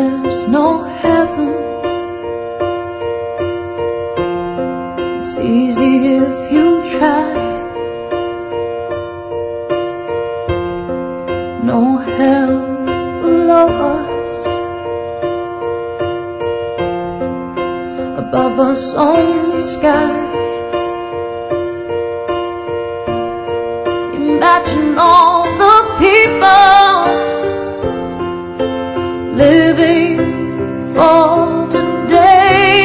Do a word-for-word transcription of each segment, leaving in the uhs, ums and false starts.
there's no heaven. It's easy if you try. No hell below us, above us only sky. Imagine all the people living for today.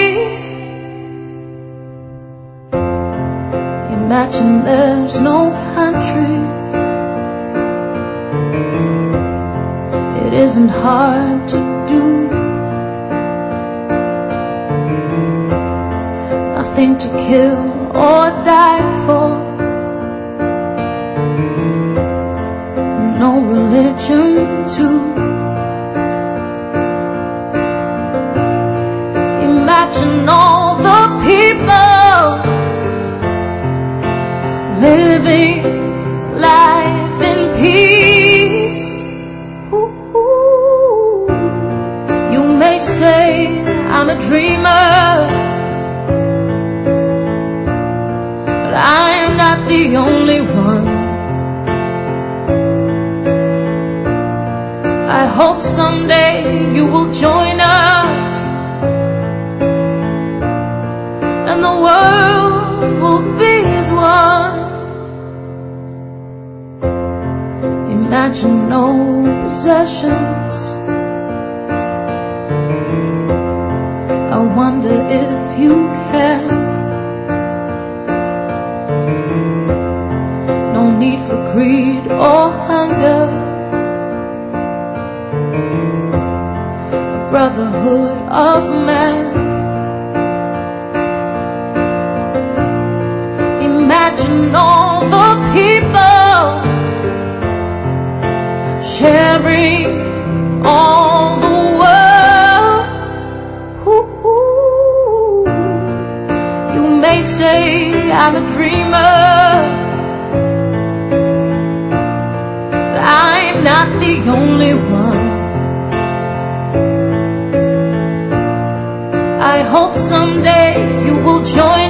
Imagine there's no countries. It isn't hard to do. Nothing to kill or die for. No religion too. Imagine all the people living life in peace. Ooh, ooh. You may say I'm a dreamer, but I am not the only one. I hope someday you will join us, and the world will be as one. Imagine no possessions. I wonder if you can. No need for greed or hunger. A brotherhood of man. Imagine all the people sharing all the world. Ooh, ooh. You may say I'm a dreamer, but I'm not the only one. I hope someday you will join